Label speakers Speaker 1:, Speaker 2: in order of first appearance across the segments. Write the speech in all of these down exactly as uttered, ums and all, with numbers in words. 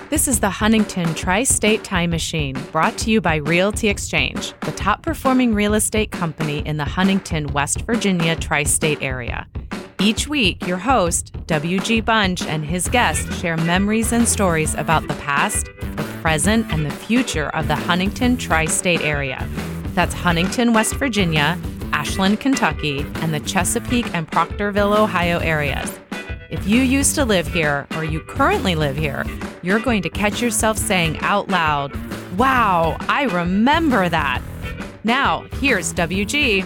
Speaker 1: This is the Huntington Tri-State Time Machine, brought to you by Realty Exchange, the top-performing real estate company in the Huntington, West Virginia tri-state area. Each week, your host, W G Bunch, and his guests share memories and stories about the past, the present, and the future of the Huntington tri-state area. That's Huntington, West Virginia, Ashland, Kentucky, and the Chesapeake and Proctorville, Ohio areas. If you used to live here or you currently live here, you're going to catch yourself saying out loud, "Wow, I remember that." Now, here's W G.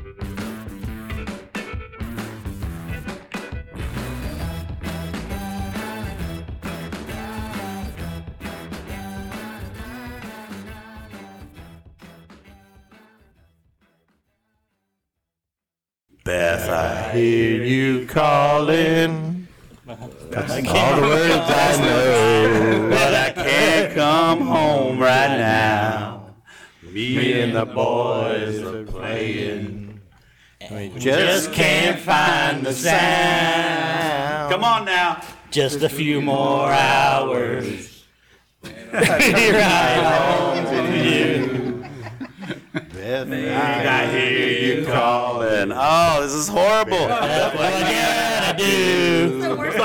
Speaker 2: Beth, I hear you calling. That's all the words I know, but I can't come home right now. Me and the boys are playing. We just can't find the sound. Come on now.
Speaker 3: Just a few more hours.
Speaker 2: Right home to you. Beth, I hear you calling. Oh, this is horrible.
Speaker 3: That's what I gotta do.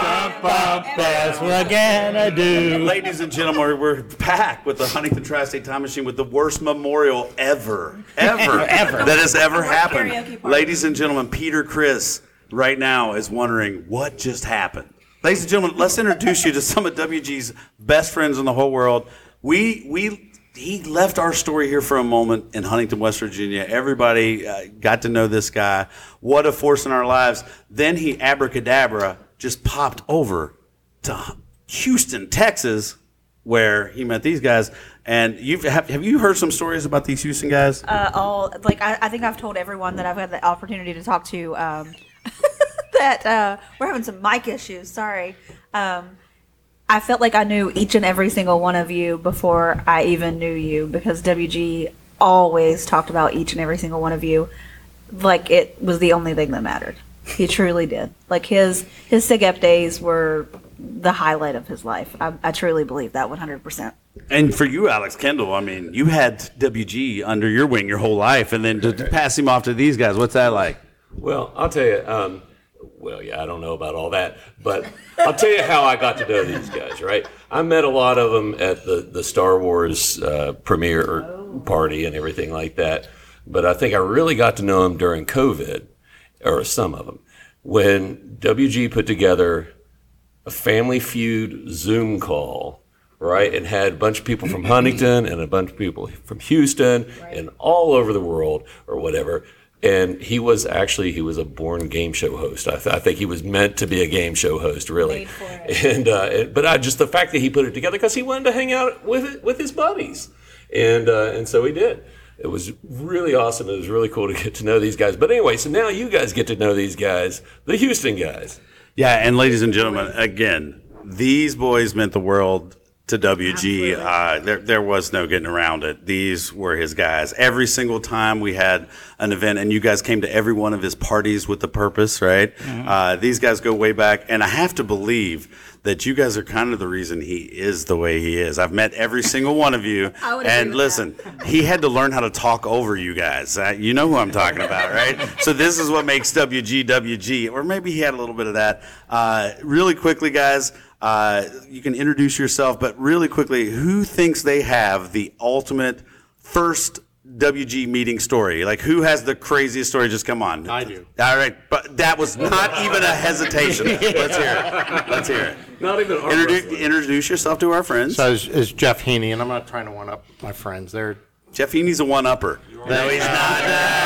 Speaker 3: That's what I gotta do.
Speaker 2: Ladies and gentlemen, we're back with the Huntington Tri-State Time Machine with the worst memorial ever, ever,
Speaker 3: Ever.
Speaker 2: that has ever happened.
Speaker 4: Karaoke party.
Speaker 2: Ladies and gentlemen, Peter Criss right now is wondering what just happened. Ladies and gentlemen, let's introduce you to some of W G's best friends in the whole world. We we. He left our story here for a moment in Huntington, West Virginia. Everybody uh, got to know this guy. What a force in our lives. Then he abracadabra just popped over to Houston, Texas, where he met these guys. And you've have, have you heard some stories about these Houston guys?
Speaker 4: Uh, all like I, I think I've told everyone that I've had the opportunity to talk to um, that uh, we're having some mic issues. Sorry. Um, I felt like I knew each and every single one of you before I even knew you, because W G always talked about each and every single one of you like it was the only thing that mattered. He truly did. Like his his SIGEP days were the highlight of his life. I, I truly believe that one hundred percent.
Speaker 2: And for you, Alex Kendall, I mean, you had W G under your wing your whole life, and then to, to pass him off to these guys, what's that like?
Speaker 5: Well, I'll tell you, um, well, yeah, I don't know about all that, but I'll tell you how I got to know these guys, right? I met a lot of them at the, the Star Wars uh, premiere party and everything like that, but I think I really got to know them during COVID, or some of them, when W G put together a Family Feud Zoom call, right, and had a bunch of people from Huntington and a bunch of people from Houston right. and all over the world or whatever. And he was actually, he was a born game show host. I, th- I think he was meant to be a game show host, really.
Speaker 4: Made for it.
Speaker 5: And uh, but I just the fact that he put it together because he wanted to hang out with with his buddies, and uh, and so he did. It was really awesome. It was really cool to get to know these guys. But anyway, so now you guys get to know these guys, the Houston guys.
Speaker 2: Yeah, and ladies and gentlemen, again, these boys meant the world to W G. Uh, there, there was no getting around it. These were his guys. Every single time we had an event, and you guys came to every one of his parties with a purpose, right? Mm-hmm. Uh, these guys go way back, and I have to believe that you guys are kind of the reason he is the way he is. I've met every single one of you,
Speaker 4: I would agree
Speaker 2: and
Speaker 4: with
Speaker 2: listen,
Speaker 4: that.
Speaker 2: he had to learn how to talk over you guys. Uh, you know who I'm talking about, right? So this is what makes W G W G, or maybe he had a little bit of that. Uh, really quickly, guys, uh, you can introduce yourself, but really quickly, who thinks they have the ultimate first W G meeting story? Like, who has the craziest story? Just come on.
Speaker 6: I do.
Speaker 2: All right, but that was not even a hesitation. Let's hear it. Let's hear it.
Speaker 5: Not even arm
Speaker 2: Introduce,
Speaker 5: wrestling.
Speaker 2: introduce yourself to our friends.
Speaker 6: So is, is Jeff Heaney, and I'm not trying to one up my friends. They're
Speaker 2: Jeff Heaney's a one-upper. No, he's not.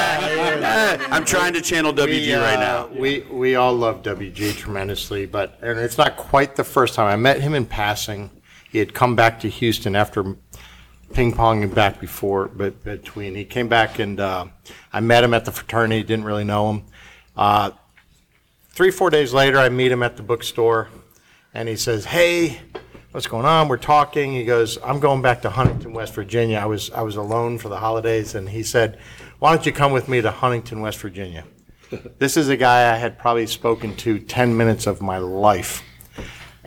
Speaker 2: Uh, I'm trying to channel W G
Speaker 6: we, uh,
Speaker 2: right now.
Speaker 6: We we all love W G tremendously, but and it's not quite the first time. I met him in passing. He had come back to Houston after ping-ponging back before, but between he came back and uh, I met him at the fraternity. Didn't really know him. Uh, three four days later, I meet him at the bookstore, and he says, "Hey, what's going on?" We're talking. He goes, "I'm going back to Huntington, West Virginia. I was I was alone for the holidays," and he said, "Why don't you come with me to Huntington, West Virginia?" This is a guy I had probably spoken to ten minutes of my life.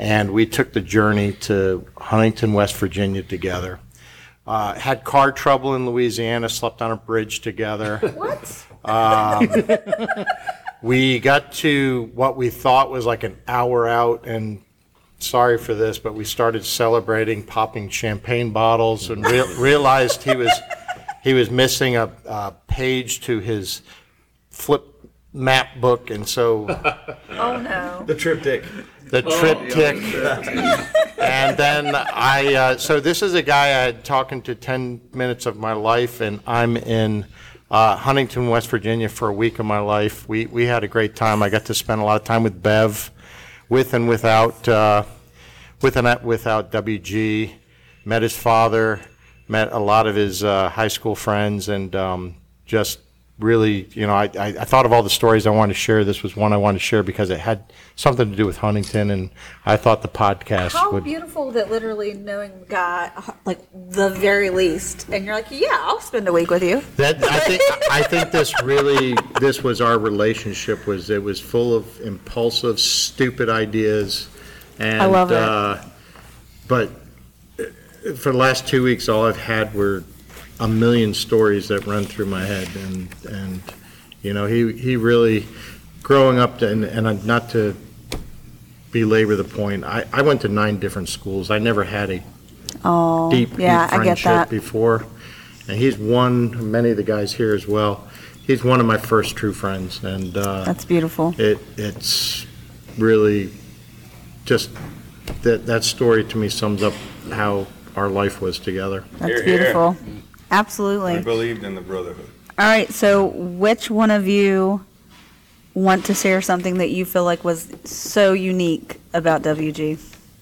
Speaker 6: and we took the journey to Huntington, West Virginia together. Uh, had car trouble in Louisiana, slept on a bridge together.
Speaker 4: What?
Speaker 6: Um, we got to what we thought was like an hour out, and sorry for this, but we started celebrating, popping champagne bottles, and re- realized he was he was missing a, a page to his flip map book, and so
Speaker 4: Oh no.
Speaker 2: The triptych.
Speaker 6: the triptych. And then I, uh, so this is a guy I had talking to ten minutes of my life, and I'm in uh, Huntington, West Virginia for a week of my life. We we had a great time. I got to spend a lot of time with Bev, with and without, uh, with and without W G. Met his father, met a lot of his uh, high school friends, and um, just really, you know, I, I, I thought of all the stories I wanted to share. This was one I wanted to share because it had something to do with Huntington, and I thought the podcast
Speaker 4: How
Speaker 6: would.
Speaker 4: beautiful that literally knowing the guy, like the very least, and you're like, yeah, I'll spend a week with you.
Speaker 6: That I think I think this really this was our relationship. Was it was full of impulsive, stupid ideas, and
Speaker 4: I love it.
Speaker 6: Uh, but for the last two weeks, all I've had were a million stories that run through my head, and and you know he he really growing up to, and, and not to belabor the point. I, I went to nine different schools. I never had a
Speaker 4: Oh,
Speaker 6: deep,
Speaker 4: yeah,
Speaker 6: deep
Speaker 4: I get
Speaker 6: friendship
Speaker 4: that.
Speaker 6: before, and he's one. Many of the guys here as well. He's one of my first true friends, and uh,
Speaker 4: That's beautiful.
Speaker 6: it it's really just that that story to me sums up how our life was together.
Speaker 4: That's
Speaker 3: Hear, hear.
Speaker 4: beautiful.
Speaker 3: I
Speaker 4: Absolutely.
Speaker 3: believed in the brotherhood.
Speaker 4: All right, so which one of you want to share something that you feel like was so unique about W G?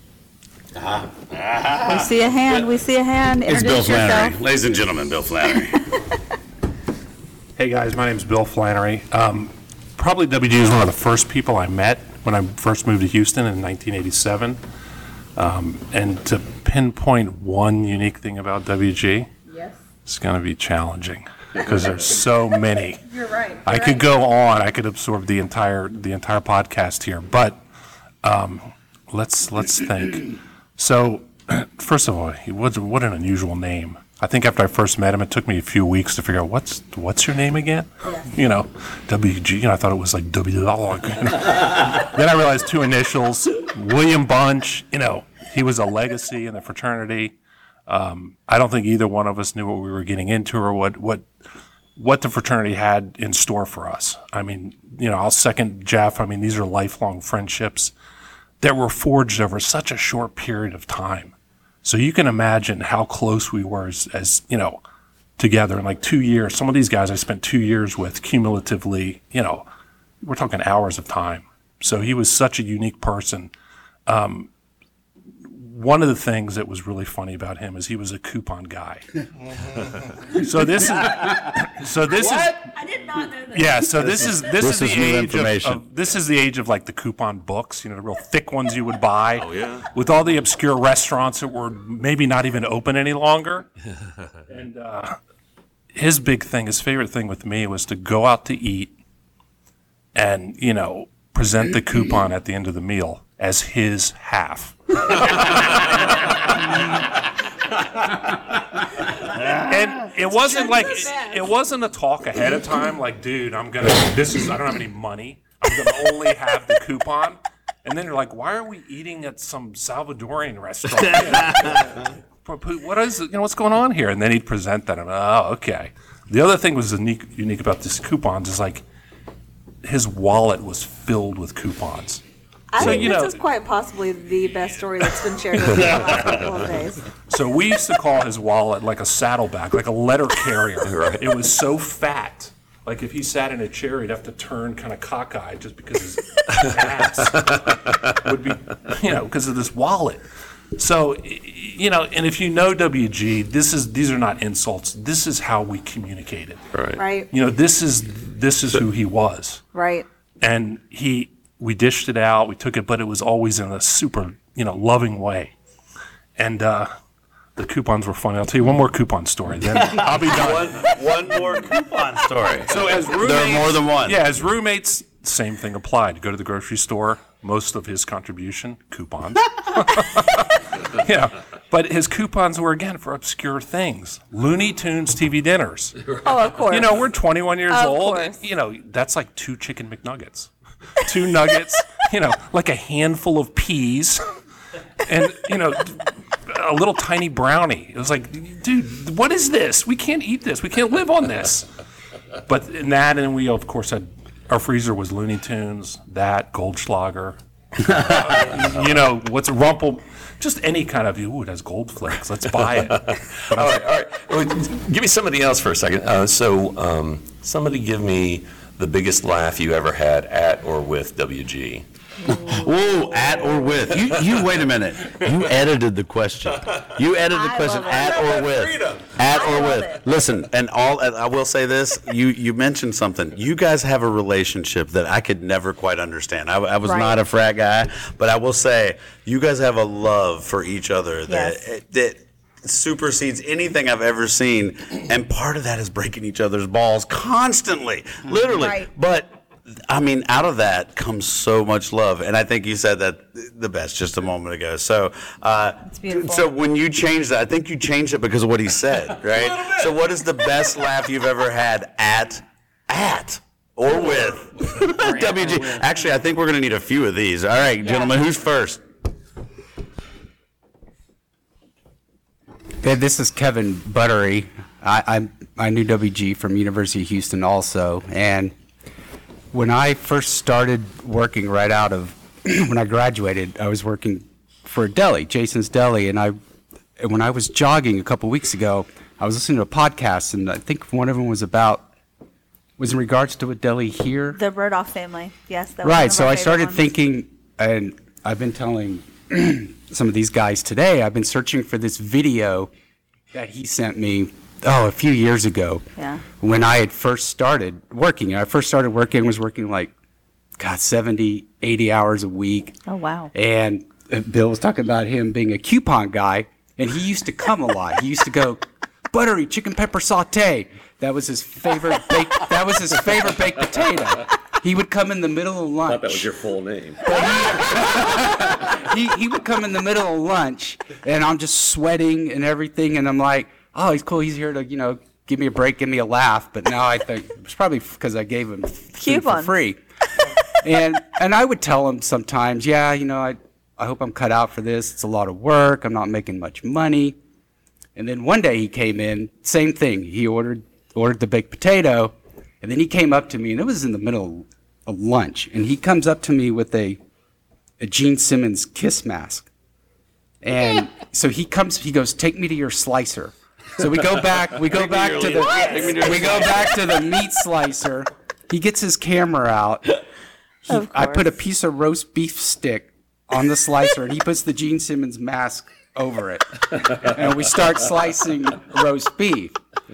Speaker 4: We see a hand, we see a hand.
Speaker 2: It's Bill
Speaker 4: Introduce
Speaker 2: Flannery.
Speaker 4: yourself.
Speaker 2: Ladies and gentlemen, Bill Flannery.
Speaker 7: Hey guys, my name's Bill Flannery. Um, probably W G was one of the first people I met when I first moved to Houston in nineteen eighty-seven. Um, and to pinpoint one unique thing about W G,
Speaker 4: Yes,
Speaker 7: it's going to be challenging because there's so many.
Speaker 4: you're right.
Speaker 7: I could go on. I could absorb the entire the entire podcast here, but um, let's let's think. So, first of all, he was what an unusual name. I think after I first met him, it took me a few weeks to figure out what's what's your name again. You know, W G. You know, I thought it was like W. Then I realized two initials, William Bunch. You know, he was a legacy in the fraternity. Um, I don't think either one of us knew what we were getting into or what what what the fraternity had in store for us. I mean, you know, I'll second Jeff. I mean, these are lifelong friendships that were forged over such a short period of time. So you can imagine how close we were as, as, you know, together in like two years. Some of these guys I spent two years with cumulatively, you know, we're talking hours of time. So he was such a unique person. Um, one of the things that was really funny about him is he was a coupon guy. so this is, so this is,
Speaker 4: I did not know that.
Speaker 7: yeah, so this is this,
Speaker 3: This
Speaker 7: is
Speaker 3: is
Speaker 7: the
Speaker 3: new
Speaker 7: age of,
Speaker 3: information.
Speaker 7: of this is the age of like the coupon books, you know, the real thick ones you would buy.
Speaker 2: Oh, yeah.
Speaker 7: With all the obscure restaurants that were maybe not even open any longer. And uh, his big thing, his favorite thing with me was to go out to eat and, you know, present the coupon at the end of the meal as his half. And it wasn't like it, it wasn't a talk ahead of time like, dude, I'm gonna this is I don't have any money. I'm gonna only have the coupon. And then you're like, why are we eating at some Salvadorian restaurant? What is you know what's going on here? And then he'd present that. I'm like, oh, okay. The other thing was unique unique about this coupons is like his wallet was filled with coupons.
Speaker 4: I
Speaker 7: So,
Speaker 4: think
Speaker 7: you
Speaker 4: this
Speaker 7: know-
Speaker 4: is quite possibly the best story that's been shared in the last couple of days.
Speaker 7: So we used to call his wallet like a saddleback, like a letter carrier. It was so fat. Like if he sat in a chair, he'd have to turn kind of cockeyed just because his ass would be, you know, because of this wallet. So, y- you know, and if you know W G, this is these are not insults. This is how we communicated.
Speaker 5: Right.
Speaker 4: Right,
Speaker 7: You know, this is this is who he was,
Speaker 4: right.
Speaker 7: and he we dished it out, we took it, but it was always in a super, you know, loving way. And uh, the coupons were funny. I'll tell you one more coupon story, then I'll be done.
Speaker 2: One, one more coupon story.
Speaker 7: So as roommates,
Speaker 2: There are more than one.
Speaker 7: Yeah, as roommates, same thing applied. Go to the grocery store, most of his contribution, coupons. Yeah, but his coupons were, again, for obscure things. Looney Tunes T V dinners.
Speaker 4: Oh, of course.
Speaker 7: You know, we're twenty-one years
Speaker 4: Of
Speaker 7: old.
Speaker 4: course.
Speaker 7: And, you know, that's like two chicken McNuggets. Two nuggets, you know, like a handful of peas. And, you know, a little tiny brownie. It was like, dude, what is this? We can't eat this. We can't live on this. But in that, and we, of course, had our freezer was Looney Tunes, that, Goldschlager. uh, you know, what's Rumple, just any kind of, ooh, it has gold flakes. Let's buy it.
Speaker 5: All right, all right. Well, give me somebody else for a second. Uh, so, um, somebody give me the biggest laugh you ever had at or with W G.
Speaker 2: Whoa, at or with. You, you wait a minute. You edited the question. You edited the
Speaker 4: I
Speaker 2: question
Speaker 4: love it.
Speaker 2: at or with. At
Speaker 4: I
Speaker 2: or
Speaker 4: love
Speaker 2: with.
Speaker 4: it.
Speaker 2: Listen, and all I will say this, you you mentioned something. You guys have a relationship that I could never quite understand. I, I was
Speaker 4: Right.
Speaker 2: not a frat guy, but I will say you guys have a love for each other that
Speaker 4: Yes.
Speaker 2: that supersedes anything I've ever seen, and part of that is breaking each other's balls constantly, literally.
Speaker 4: Right.
Speaker 2: But I mean, out of that comes so much love, and I think you said that the best just a moment ago. So, uh,
Speaker 4: beautiful.
Speaker 2: so when you changed that, I think you changed it because of what he said, right? So, what is the best laugh you've ever had at at or with W G? Actually, I think we're going to need a few of these. All right, gentlemen, who's first?
Speaker 8: Hey, this is Kevin Buttery. I, I I knew W G from University of Houston also, and when I first started working right out of when I graduated, I was working for a deli, Jason's Deli, and I and when I was jogging a couple weeks ago, I was listening to a podcast, and I think one of them was about was in regards to a deli here.
Speaker 4: The Rodoff family. Yes. That was one
Speaker 8: Right.
Speaker 4: of
Speaker 8: So
Speaker 4: our
Speaker 8: I
Speaker 4: favorite
Speaker 8: started
Speaker 4: ones.
Speaker 8: thinking, and I've been telling some of these guys today, I've been searching for this video that he sent me, oh, a few years ago.
Speaker 4: Yeah.
Speaker 8: When I had first started working. I first started working, was working like, God, seventy, eighty hours a week.
Speaker 4: Oh, wow.
Speaker 8: And uh, Bill was talking about him being a coupon guy, and he used to come a lot. He used to go, buttery chicken pepper saute. That was his favorite baked, that was his favorite baked potato. He would come in the middle of lunch.
Speaker 5: Thought that was your full name.
Speaker 8: he, he would come in the middle of lunch, and I'm just sweating and everything, and I'm like, oh, he's cool. He's here to, you know, give me a break, give me a laugh. But now I think it's probably because I gave him food for
Speaker 4: Coupons.
Speaker 8: free. and and I would tell him sometimes, yeah, you know, I I hope I'm cut out for this. It's a lot of work. I'm not making much money. And then one day he came in, same thing. He ordered ordered the baked potato, and then he came up to me, and it was in the middle of lunch, and he comes up to me with a a Gene Simmons kiss mask. And so he comes, he goes, take me to your slicer. So we go back, we go back to the, we go back to the meat slicer. He gets his camera out. He,
Speaker 4: Of
Speaker 8: I put a
Speaker 4: course.
Speaker 8: piece of roast beef stick on the slicer, and he puts the Gene Simmons mask over it. And we start slicing roast beef.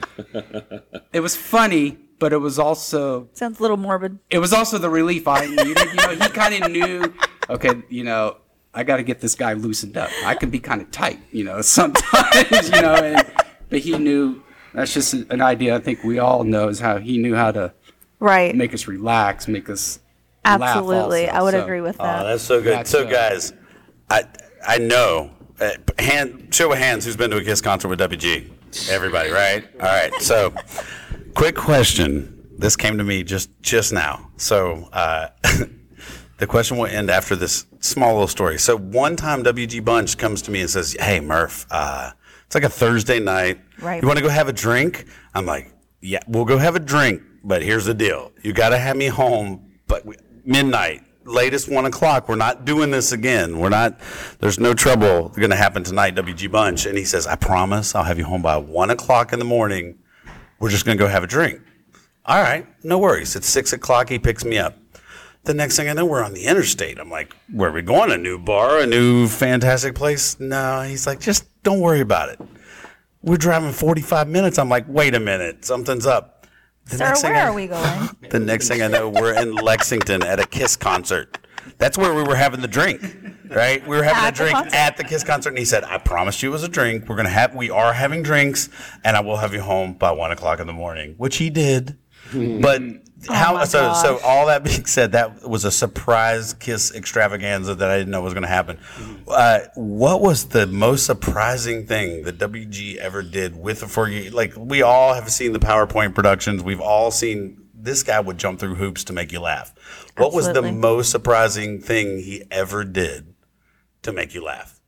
Speaker 8: It was funny, but it was also
Speaker 4: Sounds a little morbid.
Speaker 8: it was also the relief I needed. You know, he kind of knew, okay, you know, I got to get this guy loosened up. I can be kind of tight, you know, sometimes, you know, and, but he knew, that's just an idea I think we all know, is how he knew how to
Speaker 4: Right.
Speaker 8: make us relax, make us
Speaker 4: Absolutely.
Speaker 8: laugh
Speaker 4: I would
Speaker 8: also. So,
Speaker 4: agree with
Speaker 2: Oh,
Speaker 4: that.
Speaker 2: that's so good.
Speaker 8: That's,
Speaker 2: so,
Speaker 8: uh,
Speaker 2: guys, I I know. Uh, hand show of hands. Who's been to a Kiss concert with W G? Everybody, right? All right. So, quick question. This came to me just just now. So, uh, the question will end after this small little story. So, one time W G Bunch comes to me and says, "Hey, Murph, uh, it's like a Thursday night.
Speaker 4: Right.
Speaker 2: You want to go have a drink?" I'm like, "Yeah, we'll go have a drink, but here's the deal. You got to have me home, but we, midnight." Latest one o'clock. We're not doing this again. We're not. There's no trouble going to happen tonight. W G Bunch, and he says, "I promise, I'll have you home by one o'clock in the morning. We're just going to go have a drink." All right, no worries. It's six o'clock. He picks me up. The next thing I know, we're on the interstate. I'm like, "Where are we going? A new bar? A new fantastic place?" No. He's like, "Just don't worry about it. We're driving forty-five minutes." I'm like, "Wait a minute, something's up." The
Speaker 4: Sir,
Speaker 2: next thing
Speaker 4: where
Speaker 2: I-
Speaker 4: are we going?
Speaker 2: The next thing I know, we're in Lexington at a Kiss concert. That's where we were having the drink, right? We were having
Speaker 4: At
Speaker 2: a
Speaker 4: the
Speaker 2: drink
Speaker 4: concert?
Speaker 2: at the Kiss concert, and he said, "I promised you it was a drink. We're gonna have, we are having drinks, and I will have you home by one o'clock in the morning," which he did. But how
Speaker 4: my
Speaker 2: so so
Speaker 4: gosh.
Speaker 2: all that being said, that was a surprise Kiss extravaganza that I didn't know was going to happen. Uh, what was the most surprising thing that W G ever did with for you? Like, we all have seen the PowerPoint productions. We've all seen this guy would jump through hoops to make you laugh. What was the
Speaker 4: Absolutely.
Speaker 2: most surprising thing he ever did to make you laugh?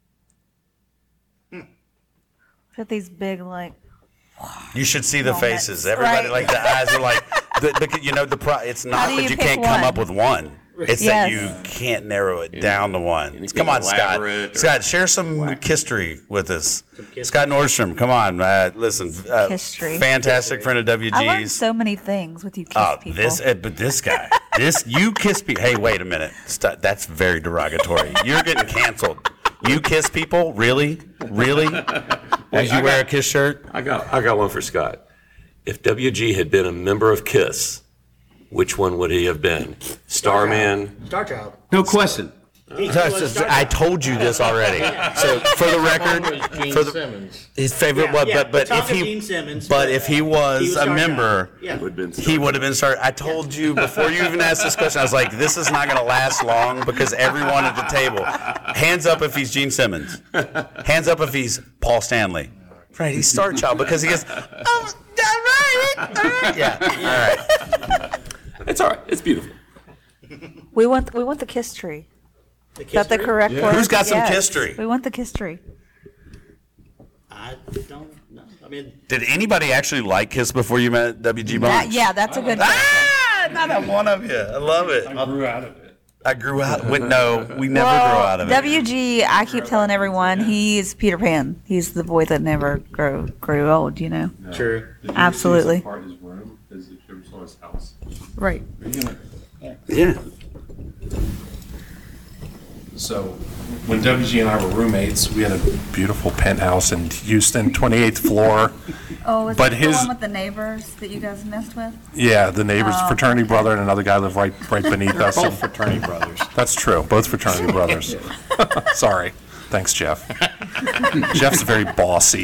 Speaker 4: Got these big like.
Speaker 2: You should see the
Speaker 4: Moments,
Speaker 2: faces. Everybody,
Speaker 4: right.
Speaker 2: like the eyes are like, the, the, you know, the pro, it's not
Speaker 4: do
Speaker 2: that
Speaker 4: you
Speaker 2: you
Speaker 4: pick
Speaker 2: can't come
Speaker 4: one?
Speaker 2: up with one. It's that
Speaker 4: Yes.
Speaker 2: you can't narrow it down to one.
Speaker 5: anything
Speaker 2: Come on, Scott.
Speaker 5: elaborate or-
Speaker 2: Scott, share some history with us. Scott Nordstrom, come on. Uh, listen, uh,
Speaker 4: History.
Speaker 2: fantastic friend of W
Speaker 4: I learned
Speaker 2: G's.
Speaker 4: so many things with you kiss
Speaker 2: Oh,
Speaker 4: people.
Speaker 2: this, uh, but this guy, this, you kiss people. Hey, wait a minute. Stop. That's very derogatory. You're getting canceled. You kiss people? Really? Really? As you wear a Kiss shirt?
Speaker 5: I got I got one for Scott. If W G had been a member of KISS, which one would he have been? Starman?
Speaker 3: Star Child.
Speaker 9: No question.
Speaker 2: I told you this already. So for the record,
Speaker 6: Gene
Speaker 2: for the,
Speaker 6: Simmons.
Speaker 2: his favorite one,
Speaker 3: yeah,
Speaker 2: but but
Speaker 3: talk
Speaker 2: if
Speaker 3: of
Speaker 2: he
Speaker 3: Gene Simmons,
Speaker 2: but
Speaker 3: but
Speaker 2: if he was,
Speaker 3: he was
Speaker 2: a
Speaker 3: Star
Speaker 2: member,
Speaker 3: Child. Yeah.
Speaker 5: Would have been
Speaker 2: he would have been started. I told you before you even asked this question. I was like, this is not going to last long because everyone at the table, hands up if he's Gene Simmons, hands up if he's Paul Stanley. Right, he's Star Child because he goes, oh, all right, all right, yeah, all right.
Speaker 5: It's all right. It's beautiful.
Speaker 4: we want we want the kiss tree.
Speaker 3: The
Speaker 4: Is that the
Speaker 3: Kiss
Speaker 4: correct word?
Speaker 2: Who's got some
Speaker 4: Yes.
Speaker 2: kiss tree?
Speaker 4: We want the kiss tree.
Speaker 3: I don't know. I mean,
Speaker 2: Did anybody actually like Kiss before you met W G Bones?
Speaker 4: That, yeah, that's a good question.
Speaker 2: Ah, not a one of you. I love it.
Speaker 7: I grew out of it.
Speaker 2: I grew out. Wait, no, we never
Speaker 4: Well,
Speaker 2: grew out of it.
Speaker 4: W G, I keep telling everyone, he's Peter Pan. He's the boy that never grew grew old, you know?
Speaker 3: true.
Speaker 7: Did you
Speaker 4: Absolutely.
Speaker 7: see part of his room? Is it you saw his house?
Speaker 4: Right.
Speaker 7: Are you gonna-
Speaker 2: Yeah.
Speaker 7: So, when W G and I were roommates, we had a beautiful penthouse in Houston, twenty-eighth floor.
Speaker 4: Oh, was
Speaker 7: But
Speaker 4: that
Speaker 7: his-
Speaker 4: the one with the neighbors that you guys messed with?
Speaker 7: Yeah, the neighbor's
Speaker 4: Oh,
Speaker 7: fraternity brother and another guy lived right right beneath us.
Speaker 6: Both fraternity brothers.
Speaker 7: That's true. Both fraternity brothers. Sorry. Thanks, Jeff. Jeff's very bossy.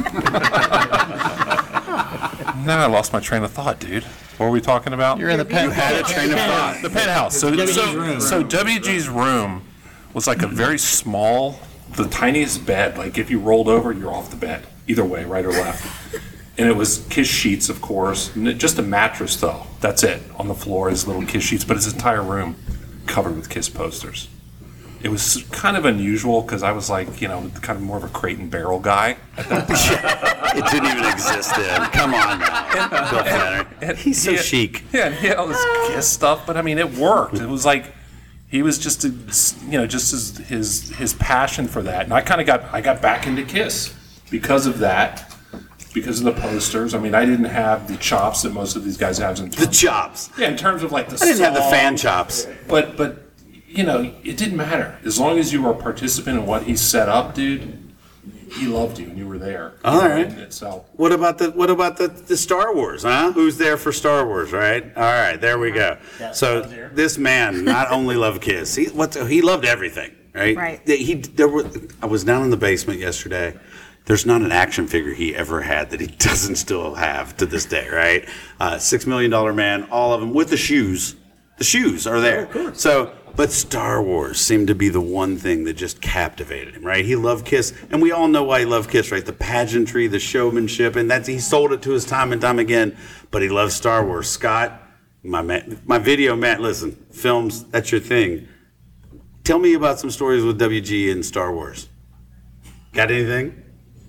Speaker 7: Now I lost my train of thought, dude. What were we talking about?
Speaker 6: You're in the pen.
Speaker 2: Had a train of thought.
Speaker 7: The penthouse. So,
Speaker 3: W G's
Speaker 7: so,
Speaker 3: room.
Speaker 7: so W G's room was like a very small, the tiniest bed. Like if you rolled over, you're off the bed, either way, right or left. And it was Kiss sheets, of course. N- Just a mattress, though. That's it. On the floor is little Kiss sheets, but his entire room covered with Kiss posters. It was kind of unusual because I was like, you know, kind of more of a crate and barrel guy.
Speaker 2: It didn't even exist then. Come on now. Bill Flannery. He's so
Speaker 7: Yeah.
Speaker 2: chic.
Speaker 7: Yeah, and he had all this Kiss stuff, but I mean, it worked. It was like he was just, a, you know, just his his his passion for that, and I kind of got I got back into Kiss because of that, because of the posters. I mean, I didn't have the chops that most of these guys have in
Speaker 2: The
Speaker 7: terms,
Speaker 2: chops.
Speaker 7: yeah, in terms of like the.
Speaker 2: I didn't have the
Speaker 7: song,
Speaker 2: fan chops.
Speaker 7: but but you know, it didn't matter as long as you were a participant in what he set up, dude. He loved you, and you were there.
Speaker 2: All right.
Speaker 7: And so
Speaker 2: What about the what about the, the Star Wars, huh? Who's there for Star Wars, right? All right, there we go. So this man not only loved Kiss, he what he loved everything, right?
Speaker 4: Right.
Speaker 2: He there were I was down in the basement yesterday. There's not an action figure he ever had that he doesn't still have to this day, right? Uh, Six Million Dollar Man, all of them with the shoes. The shoes are there. So, but Star Wars seemed to be the one thing that just captivated him, right? He loved Kiss, and we all know why he loved Kiss, right? The pageantry, the showmanship, and that's he sold it to us time and time again. But he loved Star Wars. Scott, my man, my video man, listen, films, that's your thing. Tell me about some stories with W G and Star Wars. Got anything?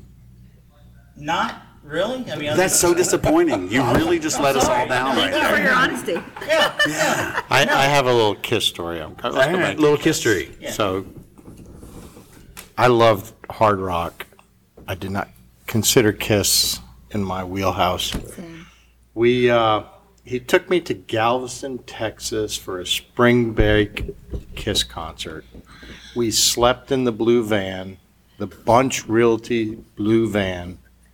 Speaker 3: Not really. I mean,
Speaker 2: That's so disappointing. You really just let us all down right
Speaker 4: Thank you for
Speaker 2: there.
Speaker 4: your honesty.
Speaker 6: I, I have a little Kiss story. I'm, let's
Speaker 2: All
Speaker 6: go
Speaker 2: right,
Speaker 6: back.
Speaker 2: little history.
Speaker 6: So, I loved hard rock. I did not consider Kiss in my wheelhouse. We, uh, he took me to Galveston, Texas for a spring break Kiss concert. We slept in the blue van, the Bunch Realty blue van.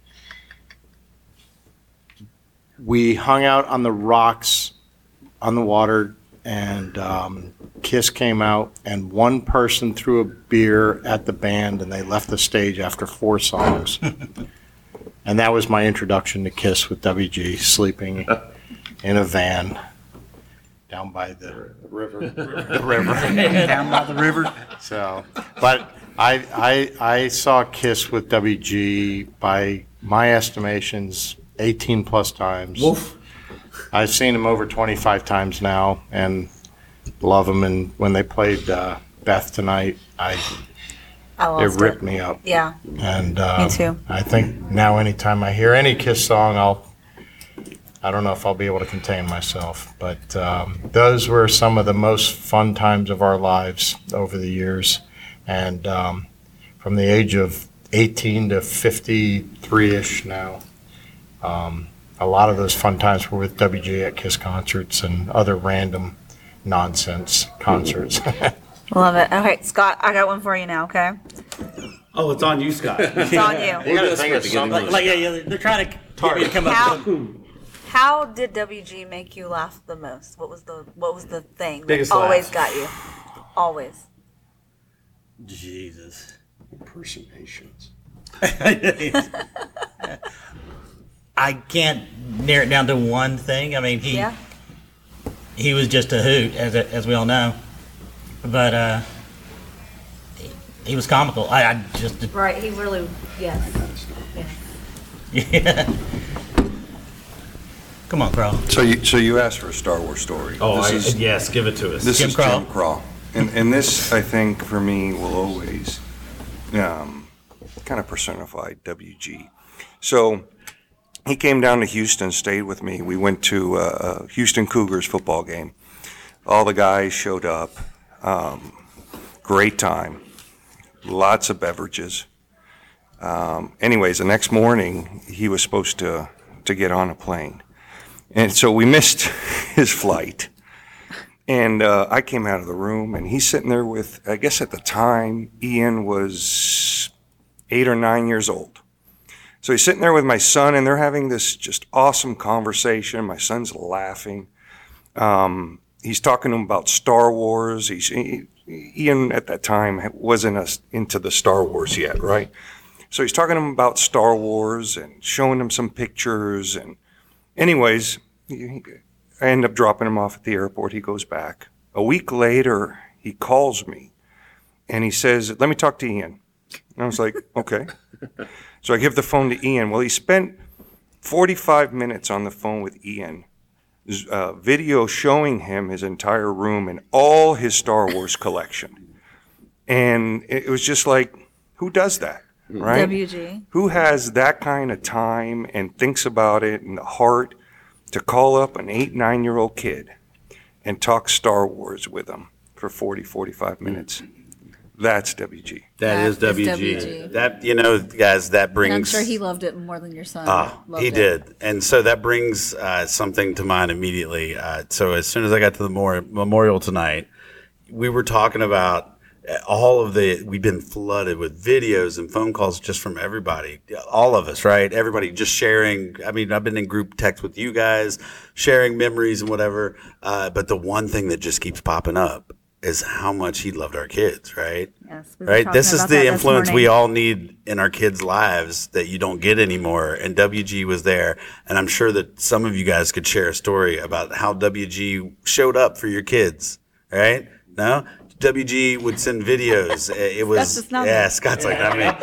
Speaker 6: We hung out on the rocks on the water, and um, Kiss came out, and one person threw a beer at the band, and they left the stage after four songs. And that was my introduction to Kiss with W G, sleeping in a van down by the
Speaker 2: River.
Speaker 6: the river.
Speaker 3: Down by the river.
Speaker 6: So, but I, I, I saw Kiss with W G by my estimations eighteen plus times.
Speaker 3: Woof.
Speaker 6: I've seen them over twenty-five times now and love them. And when they played uh, Beth tonight, I
Speaker 4: I
Speaker 6: it
Speaker 4: lost
Speaker 6: ripped
Speaker 4: it.
Speaker 6: me up.
Speaker 4: Yeah.
Speaker 6: And uh,
Speaker 4: Me too.
Speaker 6: I think now anytime I hear any Kiss song, I'll I don't know if I'll be able to contain myself. But um, those were some of the most fun times of our lives over the years. And um, from the age of eighteen to fifty-three-ish now, um, a lot of those fun times were with W G at Kiss concerts and other random nonsense concerts.
Speaker 4: Love it. Okay, Scott, I got one for you now, okay?
Speaker 2: Oh, it's on you, Scott.
Speaker 4: It's on you.
Speaker 6: You gotta think of something.
Speaker 3: Like, like, yeah, yeah, they're trying to get me to come up
Speaker 4: How,
Speaker 3: with some.
Speaker 4: how did W G make you laugh the most? What was the what was the thing that
Speaker 2: Biggest
Speaker 4: always
Speaker 2: laugh.
Speaker 4: got you? Always.
Speaker 3: Jesus.
Speaker 6: Impersonations.
Speaker 3: I can't narrow it down to one thing. I mean, he
Speaker 4: Yeah.
Speaker 3: he was just a hoot, as as we all know. But uh, he, he was comical. I, I just
Speaker 4: Right, he really yes.
Speaker 3: yeah. Come on, Carl.
Speaker 9: So you, so you asked for a Star Wars story.
Speaker 2: Oh, I,
Speaker 9: This is,
Speaker 2: yes, give it to us.
Speaker 9: this
Speaker 3: Jim
Speaker 9: is
Speaker 3: Crawl.
Speaker 9: Jim Crawl. And, and this, I think, for me, will always um, kind of personify W G. So he came down to Houston, stayed with me. We went to uh, a Houston Cougars football game. All the guys showed up. Um, great time. Lots of beverages. Um, anyways, the next morning, he was supposed to, to get on a plane. And so we missed his flight. And uh, I came out of the room, and he's sitting there with, I guess at the time, Ian was eight or nine years old. So he's sitting there with my son, and they're having this just awesome conversation. My son's laughing. Um, he's talking to him about Star Wars. He's, he, Ian, at that time, wasn't as into the Star Wars yet, right? So he's talking to him about Star Wars and showing him some pictures. And anyways, he, I end up dropping him off at the airport. He goes back. A week later, he calls me, and he says, let me talk to Ian. And I was like, okay. So I give the phone to Ian. Well, he spent forty-five minutes on the phone with Ian, uh, video showing him his entire room and all his Star Wars collection. And it was just like, who does that, right?
Speaker 4: W G.
Speaker 9: Who has that kind of time and thinks about it and the heart to call up an eight, nine-year-old kid and talk Star Wars with him for forty, forty-five minutes? That's W G.
Speaker 2: That
Speaker 4: That
Speaker 2: is
Speaker 4: is
Speaker 2: W G.
Speaker 4: W G.
Speaker 2: That, you know, guys, that brings.
Speaker 4: And I'm sure he loved it more than your son.
Speaker 2: Ah,
Speaker 4: loved
Speaker 2: he
Speaker 4: it.
Speaker 2: did. And so that brings uh, something to mind immediately. Uh, so as soon as I got to the mor- memorial tonight, we were talking about all of the, we've been flooded with videos and phone calls just from everybody, all of us, right? Everybody just sharing. I mean, I've been in group text with you guys, sharing memories and whatever. Uh, but the one thing that just keeps popping up is how much he loved our kids, right?
Speaker 4: Yes, we were
Speaker 2: Right.
Speaker 4: talking
Speaker 2: This is
Speaker 4: about
Speaker 2: the
Speaker 4: that this
Speaker 2: influence we
Speaker 4: morning.
Speaker 2: all need in our kids' lives that you don't get anymore. And W G was there. And I'm sure that some of you guys could share a story about how W G showed up for your kids, right? No? W G would send videos. It was,
Speaker 4: just not
Speaker 2: yeah,
Speaker 4: me.
Speaker 2: Scott's like, I mean,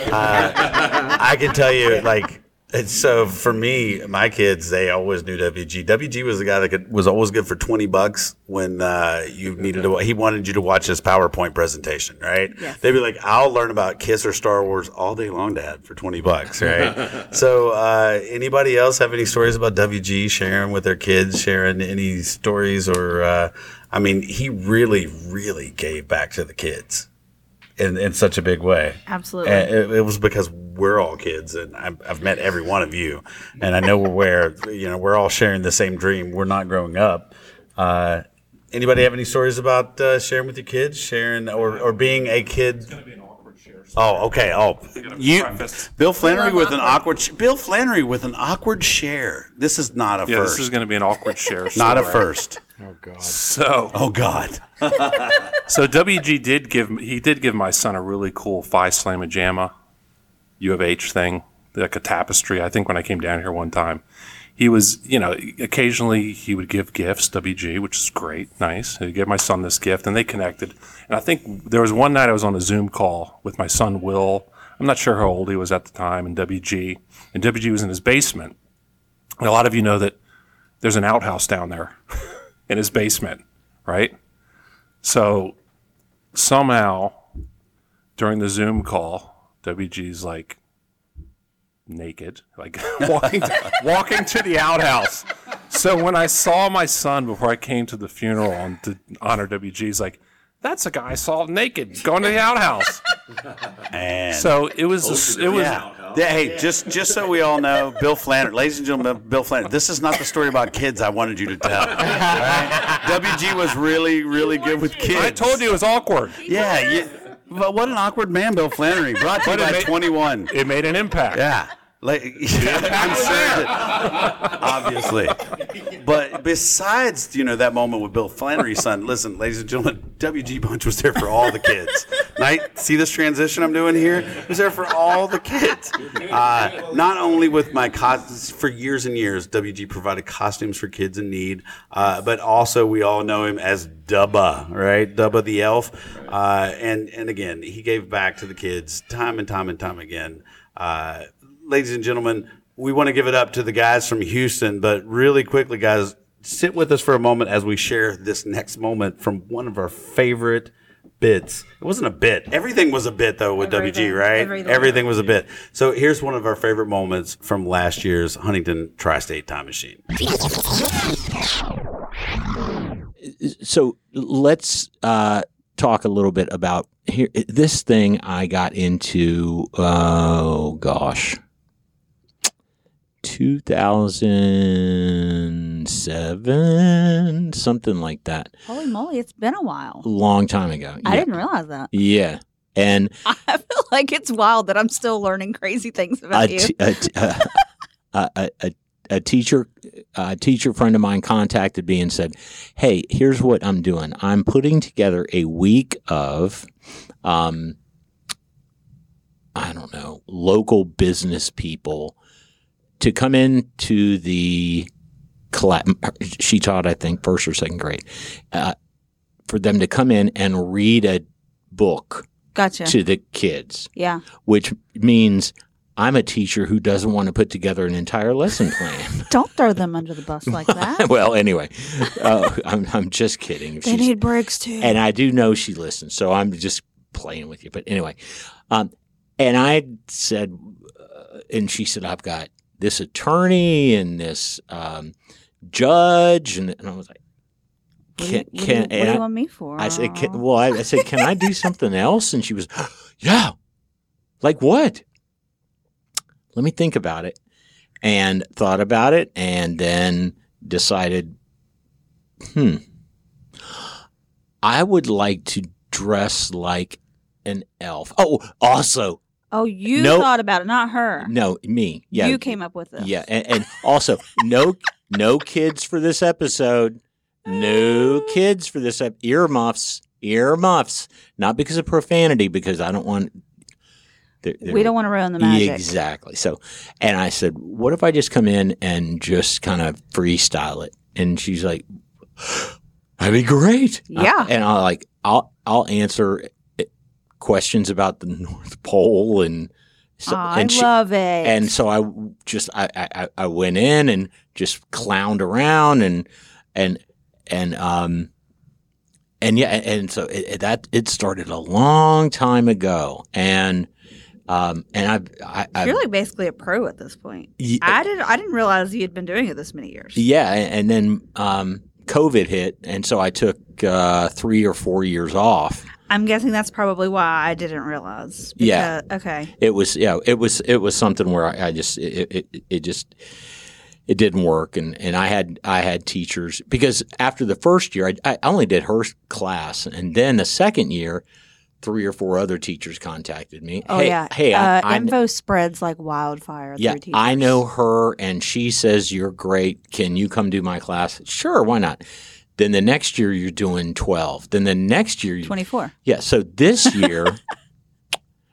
Speaker 2: uh, I can tell you, like, it's so for me, my kids, they always knew W G. W G was the guy that could, was always good for twenty bucks when uh, you needed to, he wanted you to watch his PowerPoint presentation, right?
Speaker 4: Yes.
Speaker 2: They'd be like, I'll learn about Kiss or Star Wars all day long, Dad, for twenty bucks, right? So, uh, anybody else have any stories about W G sharing with their kids, sharing any stories or, uh, I mean, he really, really gave back to the kids in, in such a big way.
Speaker 4: Absolutely.
Speaker 2: And it, it was because we're all kids, and I've, I've met every one of you, and I know we're where you know we're all sharing the same dream. We're not growing up. Uh, anybody have any stories about uh, sharing with your kids, sharing or, or being a kid? Oh, okay. Oh, you, Bill Flannery
Speaker 4: love
Speaker 2: with an
Speaker 4: awkward.
Speaker 2: awkward. sh- Bill Flannery with an awkward share. This is not a
Speaker 7: Yeah,
Speaker 2: first.
Speaker 7: this is going to be an awkward share.
Speaker 2: not a
Speaker 7: story.
Speaker 2: first.
Speaker 6: Oh, God.
Speaker 7: So,
Speaker 2: Oh God.
Speaker 7: so W G did give he did give my son a really cool Phi Slamma Jamma U of H thing, like a tapestry. I think when I came down here one time, he was, you know, occasionally he would give gifts, W G, which is great, nice. He gave my son this gift, and they connected. And I think there was one night I was on a Zoom call with my son, Will. I'm not sure how old he was at the time, and W G. And W G was in his basement. And a lot of you know that there's an outhouse down there in his basement, right? So somehow during the Zoom call, W G's like naked, like walking to, walking to the outhouse. So when I saw my son before I came to the funeral and to honor W G, he's like, that's a guy I saw naked going to the outhouse.
Speaker 2: And
Speaker 7: so it was, a, it was,
Speaker 2: yeah. Yeah, hey, just just so we all know, Bill Flannery, ladies and gentlemen, Bill Flannery, this is not the story about kids I wanted you to tell. Right? W G was really, really good with kids.
Speaker 7: I told you it was awkward.
Speaker 2: Yeah, you, but what an awkward man, Bill Flannery. Brought to you by
Speaker 7: made,
Speaker 2: twenty-one.
Speaker 7: It made an impact.
Speaker 2: Yeah. Like, I'm sure that, obviously. But besides, you know, that moment with Bill Flannery's son, listen, ladies and gentlemen, W G Bunch was there for all the kids. Right? See this transition I'm doing here? He was there for all the kids. Uh, not only with my costumes, for years and years, W G provided costumes for kids in need, uh, but also we all know him as Dubba, right? Dubba the elf. Uh, and, and again, he gave back to the kids time and time and time again. Uh, Ladies and gentlemen, we want to give it up to the guys from Houston, but really quickly, guys, sit with us for a moment as we share this next moment from one of our favorite bits. It wasn't a bit. Everything was a bit, though, with
Speaker 4: Everything.
Speaker 2: W G, right?
Speaker 4: Everything.
Speaker 2: Everything was a bit. So here's one of our favorite moments from last year's Huntington Tri-State Time Machine.
Speaker 10: So let's uh, talk a little bit about here. This thing I got into, oh, gosh. two thousand seven, something like that.
Speaker 4: Holy moly, it's been a while.
Speaker 10: A long time ago.
Speaker 4: I
Speaker 10: Yeah.
Speaker 4: didn't realize that.
Speaker 10: Yeah. And
Speaker 4: I feel like it's wild that I'm still learning crazy things about
Speaker 10: a,
Speaker 4: you.
Speaker 10: t- a, t- uh, a, a, a, a teacher, a teacher friend of mine contacted me and said, hey, here's what I'm doing. I'm putting together a week of, um, I don't know, local business people to come into the class. She taught, I think, first or second grade, uh, for them to come in and read a book
Speaker 4: Gotcha.
Speaker 10: to the kids,
Speaker 4: Yeah.
Speaker 10: which means I'm a teacher who doesn't want to put together an entire lesson plan.
Speaker 4: Don't throw them under the bus like that.
Speaker 10: Well, anyway, uh, I'm, I'm just kidding.
Speaker 4: They
Speaker 10: She's-
Speaker 4: need breaks too.
Speaker 10: and I do know she listens, so I'm just playing with you. But anyway, um, and I said, uh, and she said, I've got this attorney and this um, judge, and, and I was like,
Speaker 4: What do
Speaker 10: can,
Speaker 4: you- what do
Speaker 10: can,
Speaker 4: you- what do
Speaker 10: and
Speaker 4: you
Speaker 10: I-
Speaker 4: want me for?
Speaker 10: I said, can, well, I, I said, can I do something else? And she was, yeah, like what? Let me think about it, and thought about it, and then decided, hmm, I would like to dress like an elf. Oh, also,
Speaker 4: Oh, you
Speaker 10: No.
Speaker 4: thought about it, not her.
Speaker 10: no, me. Yeah,
Speaker 4: You came up with this.
Speaker 10: yeah, and, and also no, no kids for this episode. No kids for this ep- earmuffs. Earmuffs, not because of profanity, because I don't want. they're-
Speaker 4: We
Speaker 10: they're-
Speaker 4: don't want to ruin the magic.
Speaker 10: Exactly. So, and I said, what if I just come in and just kind of freestyle it? And she's like, that'd be great.
Speaker 4: Yeah.
Speaker 10: Uh, and I'll like, I'll, I'll answer questions about the North Pole and so,
Speaker 4: I
Speaker 10: and she-
Speaker 4: love it.
Speaker 10: and so I just, I, I, I went in and just clowned around and, and, and, um, and yeah, and so it, it- that, it started a long time ago. And, um, and I, I, I
Speaker 4: You're like basically a pro at this point.
Speaker 10: Ye-
Speaker 4: I didn't. I didn't realize you had been doing it this many years.
Speaker 10: yeah, and, and then um, COVID hit, and so I took uh, three or four years off.
Speaker 4: I'm guessing that's probably why I didn't realize.
Speaker 10: Yeah.
Speaker 4: Because- Okay.
Speaker 10: It was yeah, it was it was something where I, I just it, it it just it didn't work, and, and I had I had teachers because after the first year I, I only did her class, and then the second year, three or four other teachers contacted me.
Speaker 4: Oh
Speaker 10: hey,
Speaker 4: yeah.
Speaker 10: hey, I,
Speaker 4: uh,
Speaker 10: I,
Speaker 4: info spreads like wildfire.
Speaker 10: yeah,
Speaker 4: through teachers.
Speaker 10: I know her, and she says you're great. Can you come do my class? Sure, why not? Then the next year you're doing twelve. Then the next year you
Speaker 4: twenty-four.
Speaker 10: Yeah, so this year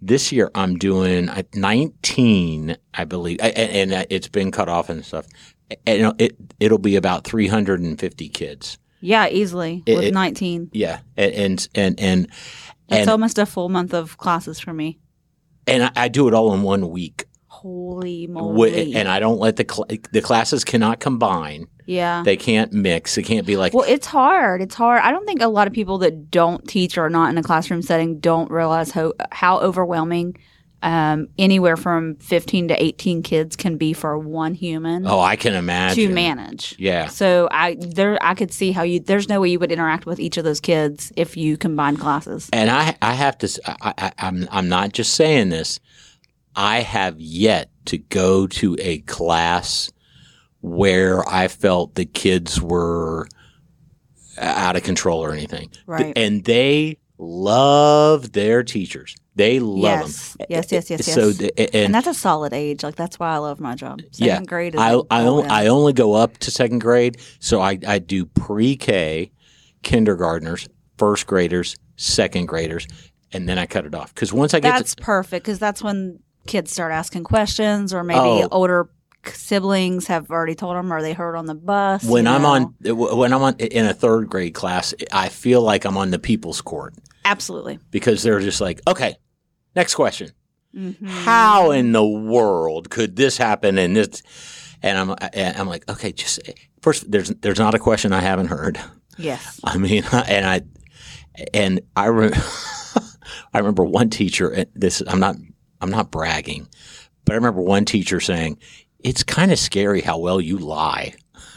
Speaker 10: This year I'm doing uh, nineteen, I believe, and, and uh, it's been cut off and stuff. And it it'll be about three hundred fifty kids.
Speaker 11: Yeah, easily
Speaker 10: It-
Speaker 11: with
Speaker 10: it-
Speaker 11: nineteen.
Speaker 10: Yeah, and and and and,
Speaker 11: That's
Speaker 10: and,
Speaker 11: almost a full month of classes for me.
Speaker 10: and I, I do it all in one week.
Speaker 11: Holy
Speaker 10: Wi-
Speaker 11: moly!
Speaker 10: And I don't let the cl- the classes cannot combine.
Speaker 11: yeah.
Speaker 10: They can't mix. It can't be like,
Speaker 11: Well, it's hard. It's hard. I don't think a lot of people that don't teach or are not in a classroom setting don't realize how how overwhelming um, anywhere from fifteen to eighteen kids can be for one human
Speaker 10: oh, I can imagine.
Speaker 11: to manage.
Speaker 10: Yeah.
Speaker 11: So I there I could see how you there's no way you would interact with each of those kids if you combined classes.
Speaker 10: And I, I have to, s- I, I, I'm, I'm not just saying this. I have yet to go to a class where I felt the kids were out of control or anything.
Speaker 11: Right.
Speaker 10: And they love their teachers. They love
Speaker 11: yes.
Speaker 10: them.
Speaker 11: Yes, yes, yes, yes.
Speaker 10: So, the, and,
Speaker 11: and that's a solid age. Like that's why I love my job. Second
Speaker 10: yeah,
Speaker 11: grade is
Speaker 10: I,
Speaker 11: like
Speaker 10: I, only,
Speaker 11: golden.
Speaker 10: I only go up to second grade. So I, I do pre-K, kindergartners, first graders, second graders, and then I cut it off. Because once I get
Speaker 11: That's
Speaker 10: to,
Speaker 11: perfect because that's when kids start asking questions, or maybe
Speaker 10: Oh.
Speaker 11: older siblings have already told them, or they heard on the bus.
Speaker 10: when
Speaker 11: you
Speaker 10: I'm
Speaker 11: know.
Speaker 10: on when I'm on in a third grade class, I feel like I'm on the people's court
Speaker 11: Absolutely.
Speaker 10: because they're just like, okay, next question.
Speaker 11: Mhm.
Speaker 10: How in the world could this happen? And this, and I'm and I'm like, okay, just first, there's there's not a question I haven't heard.
Speaker 11: Yes.
Speaker 10: I mean, and I and I re- I remember one teacher. and This I'm not I'm not bragging, but I remember one teacher saying, "It's kind of scary how well you lie."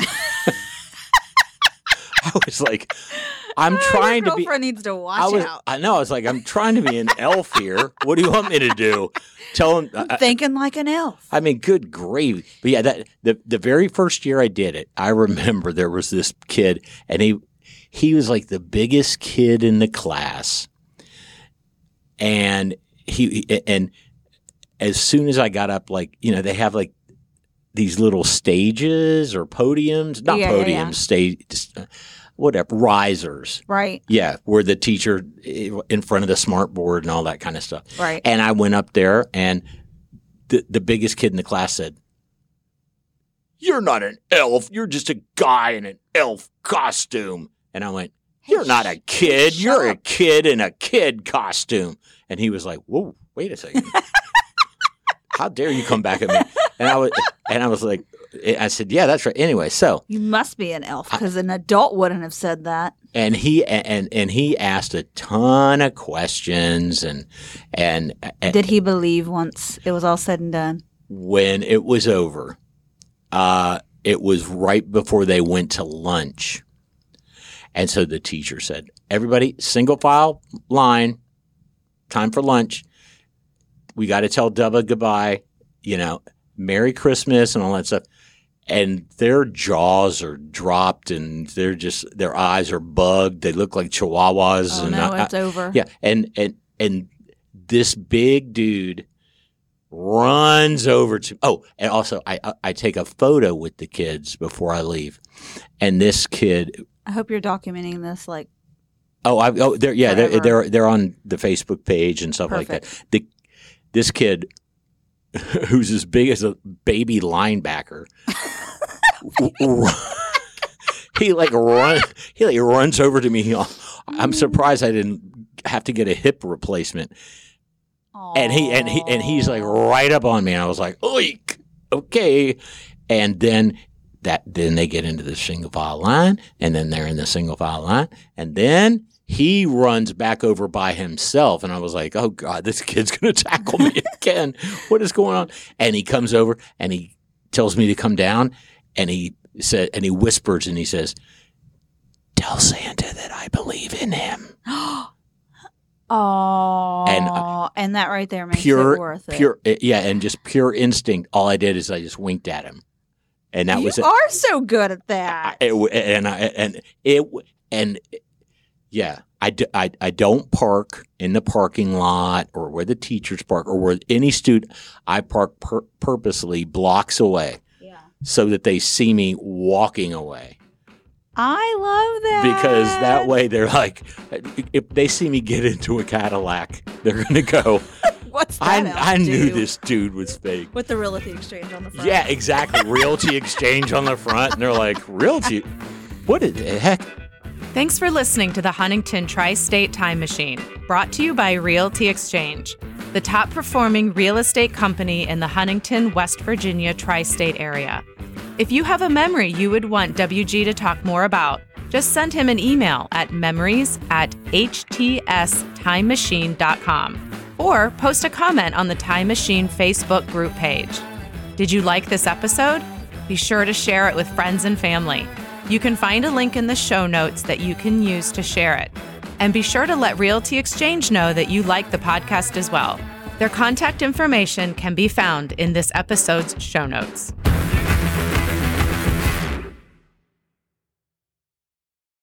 Speaker 10: I was like, "I'm trying
Speaker 11: Your
Speaker 10: to be."
Speaker 11: girlfriend needs to watch
Speaker 10: I was.
Speaker 11: out.
Speaker 10: I know. I was like, "I'm trying to be an elf here. What do you want me to do? Tell him." I,
Speaker 11: Thinking like an elf.
Speaker 10: I mean, good gravy. But yeah, that the the very first year I did it, I remember there was this kid, and he he was like the biggest kid in the class, and he and as soon as I got up, like you know, they have like these little stages or podiums, not
Speaker 11: Yeah, yeah,
Speaker 10: podiums,
Speaker 11: yeah.
Speaker 10: stage, whatever, risers.
Speaker 11: Right.
Speaker 10: Yeah, where the teacher in front of the smart board and all that kind of stuff.
Speaker 11: Right.
Speaker 10: And I went up there, and the the biggest kid in the class said, "You're not an elf. You're just a guy in an elf costume." And I went, "You're not a kid.
Speaker 11: shut
Speaker 10: You're a
Speaker 11: up."
Speaker 10: kid in a kid costume." And he was like, "Whoa, wait a second. How dare you come back at me?" And I was, and I was like, I said, "Yeah, that's right." Anyway, so
Speaker 11: You must be an elf because an adult wouldn't have said that.
Speaker 10: and he and and he asked a ton of questions, and and, and
Speaker 11: Did he believe once it was all said and done?
Speaker 10: when it was over, uh, it was right before they went to lunch. And so the teacher said, "Everybody, single file line, time for lunch. We got to tell Dubba goodbye, you know, Merry Christmas and all that stuff." And their jaws are dropped, and they're just, their eyes are bugged. They look like chihuahuas.
Speaker 11: Oh
Speaker 10: and
Speaker 11: no,
Speaker 10: I-
Speaker 11: it's over.
Speaker 10: yeah, and and and this big dude runs over to. Oh, and also I I- I take a photo with the kids before I leave, and this kid.
Speaker 11: I hope you're documenting this. Like,
Speaker 10: Oh, I oh they're yeah they're,
Speaker 11: Forever.
Speaker 10: they're they're on the Facebook page and stuff like that.
Speaker 11: Perfect.
Speaker 10: The this kid, who's as big as a baby linebacker. He like run. He like runs over to me. I'm surprised I didn't have to get a hip replacement. And he and he and he's like right up on me, and I was like, "Oik, okay." And then that then they get into the single file line, and then they're in the single file line, and then he runs back over by himself, and I was like, "Oh God, this kid's gonna tackle me again. What is going on?" And he comes over and he tells me to come down, and he said, and he whispers, and he says, "Tell Santa that I believe in him."
Speaker 11: oh,
Speaker 10: And,
Speaker 11: and and that right there makes
Speaker 10: Pure,
Speaker 11: it worth it.
Speaker 10: pure, uh, yeah, and just pure instinct. All I did is I just winked at him, and that
Speaker 11: you
Speaker 10: was it.
Speaker 11: are so good at that.
Speaker 10: It w- and I and it w- and yeah, I, d- I, I don't park in the parking lot or where the teachers park or where any student. I park pur- purposely blocks away,
Speaker 11: Yeah.
Speaker 10: so that they see me walking away.
Speaker 11: I love that
Speaker 10: Because that way they're like, if they see me get into a Cadillac, they're gonna go,
Speaker 4: What's
Speaker 10: I,
Speaker 4: that?
Speaker 10: I knew
Speaker 4: do?
Speaker 10: this dude was fake.
Speaker 4: With the Realty Exchange on the front.
Speaker 10: Yeah, exactly. Realty Exchange on the front. And they're like, Realty? What the heck?
Speaker 1: Thanks for listening to the Huntington Tri-State Time Machine, brought to you by Realty Exchange, the top performing real estate company in the Huntington, West Virginia tri-state area. If you have a memory you would want W G to talk more about, just send him an email at memories at h t s time machine dot com or post a comment on the Time Machine Facebook group page. Did you like this episode? Be sure to share it with friends and family. You can find a link in the show notes that you can use to share it. And be sure to let Realty Exchange know that you like the podcast as well. Their contact information can be found in this episode's show notes.